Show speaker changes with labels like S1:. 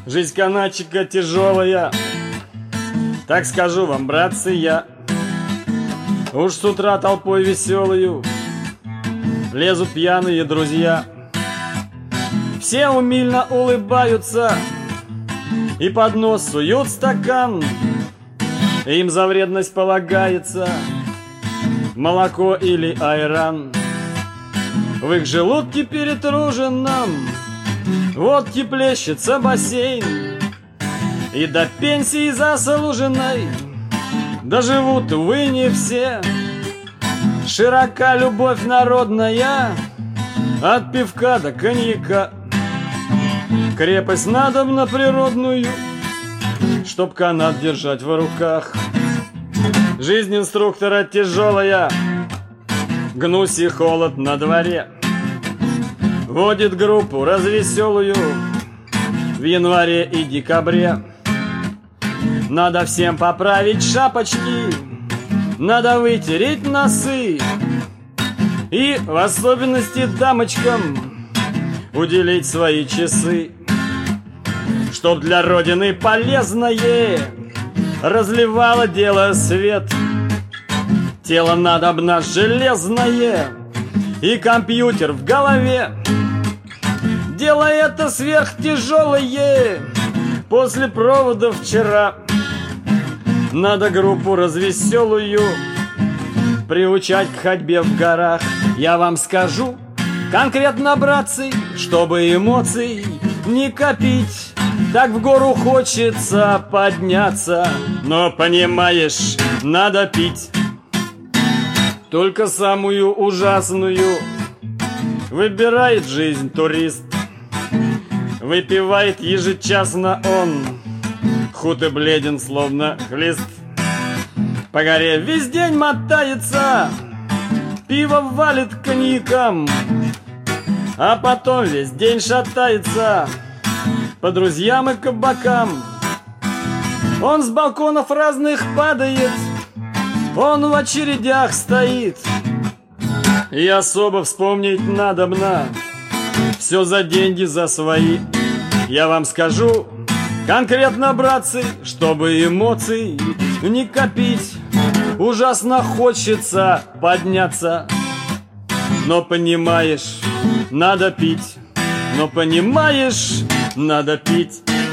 S1: Жизнь канатчика тяжелая, так скажу вам, братцы, я. Уж с утра толпой веселую лезут пьяные друзья. Все умильно улыбаются и под нос суют стакан. Им за вредность полагается молоко или айран. В их желудке перетруженном водки плещется бассейн, и до пенсии заслуженной доживут, увы, не все. Широка любовь народная от пивка до коньяка. Крепость надобна природную, чтоб канат держать в руках. Жизнь инструктора тяжелая, гнусь и холод на дворе. Водит группу развеселую в январе и декабре. Надо всем поправить шапочки, надо вытереть носы, и в особенности дамочкам уделить свои часы. Чтоб для Родины полезное разливало дело свет. Тело надобно железное и компьютер в голове. Дело это сверхтяжелое после проводов вчера. Надо группу развеселую приучать к ходьбе в горах. Я вам скажу конкретно, братцы, чтобы эмоций не копить. Так в гору хочется подняться, но, понимаешь, надо пить. Только самую ужасную выбирает жизнь турист. Выпивает ежечасно он, худ и бледен, словно хлист. По горе весь день мотается, пиво валит коньяком, а потом весь день шатается по друзьям и кабакам. Он с балконов разных падает, он в очередях стоит, и особо вспомнить надобно все за деньги, за свои. Я вам скажу конкретно, братцы, чтобы эмоций не копить. Ужасно хочется подняться, но понимаешь, надо пить. Но понимаешь, надо пить.